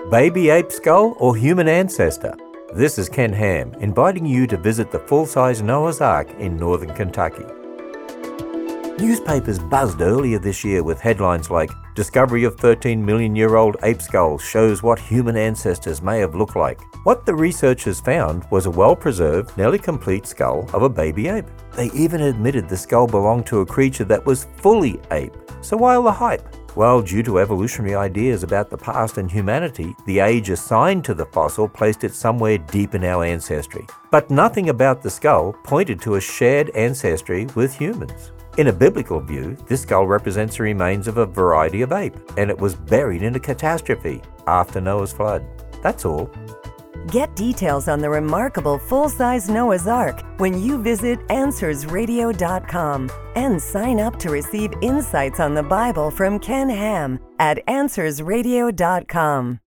Baby ape skull or human ancestor? This is Ken Ham, inviting you to visit the full-size Noah's Ark in northern Kentucky. Newspapers buzzed earlier this year with headlines like, "Discovery of 13-million-year-old ape skull shows what human ancestors may have looked like." What the researchers found was a well-preserved, nearly complete skull of a baby ape. They even admitted the skull belonged to a creature that was fully ape. So why all the hype? Well, due to evolutionary ideas about the past and humanity, the age assigned to the fossil placed it somewhere deep in our ancestry. But nothing about the skull pointed to a shared ancestry with humans. In a biblical view, this skull represents the remains of a variety of ape, and it was buried in a catastrophe after Noah's flood. That's all. Get details on the remarkable full-size Noah's Ark when you visit AnswersRadio.com and sign up to receive insights on the Bible from Ken Ham at AnswersRadio.com.